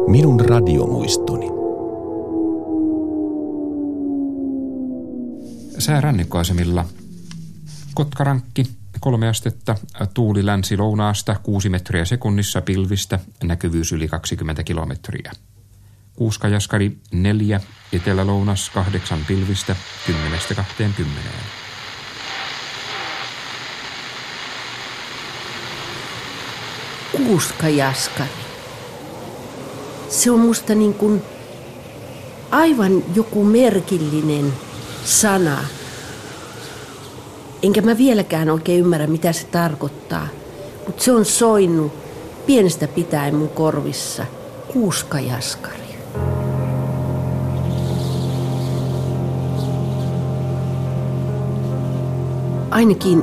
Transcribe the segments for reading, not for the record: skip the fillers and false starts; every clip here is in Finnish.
Minun radiomuistoni. Sää rannikkoasemilla. Kotkarankki 3 astetta, tuuli länsi-lounaasta 6 metriä sekunnissa pilvistä, näkyvyys yli 20 kilometriä. Kuuskajaskari 4, etelä-lounas 8 pilvistä, 10–20. Kuuskajaskari. Se on musta niin kuin aivan joku merkillinen sana. Enkä mä vieläkään oikein ymmärrä, mitä se tarkoittaa. Mutta se on soinut pienestä pitäen mun korvissa. Kuuskajaskari. Ainakin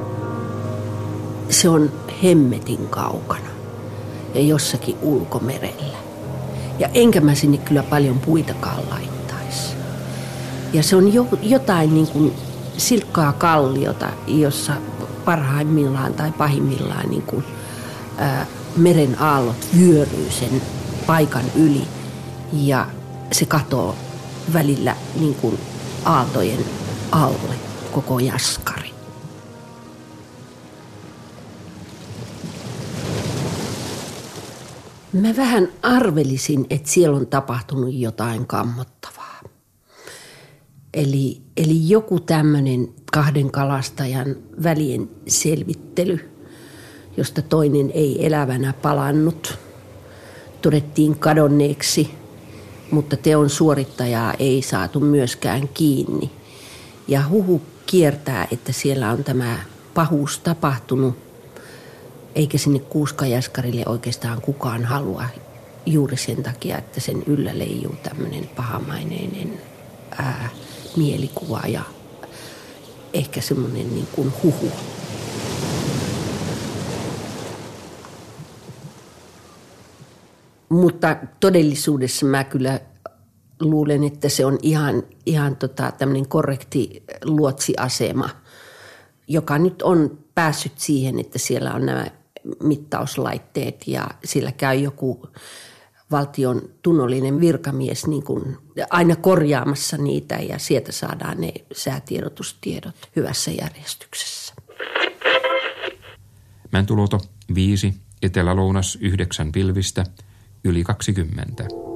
se on hemmetin kaukana ja jossakin ulkomerellä. Ja enkä mä sinne kyllä paljon puitakaan laittaisi. Ja se on jotain niin kuin silkkaa kalliota, jossa parhaimmillaan tai pahimmillaan niin kuin, meren aallot vyöryy sen paikan yli. Ja se katoo välillä niin kuin aaltojen alle koko jaskari. Mä vähän arvelisin, että siellä on tapahtunut jotain kammottavaa. Eli joku tämmöinen 2 kalastajan välien selvittely, josta toinen ei elävänä palannut, todettiin kadonneeksi, mutta teon suorittajaa ei saatu myöskään kiinni. Ja huhu kiertää, että siellä on tämä pahuus tapahtunut, eikä sinne Kuuskajaskarille oikeastaan kukaan halua juuri sen takia, että sen yllä leijuu tämmöinen pahamaineinen mielikuva ja ehkä semmoinen niin kuin huhu. Mutta todellisuudessa mä kyllä luulen, että se on ihan tämmöinen korrekti luotsiasema, joka nyt on päässyt siihen, että siellä on nämä mittauslaitteet ja siellä käy joku valtion tunnollinen virkamies niin kuin aina korjaamassa niitä ja sieltä saadaan ne säätiedotustiedot hyvässä järjestyksessä. Mäntyluoto 5, etelä-lounas 9 pilvistä, yli 20.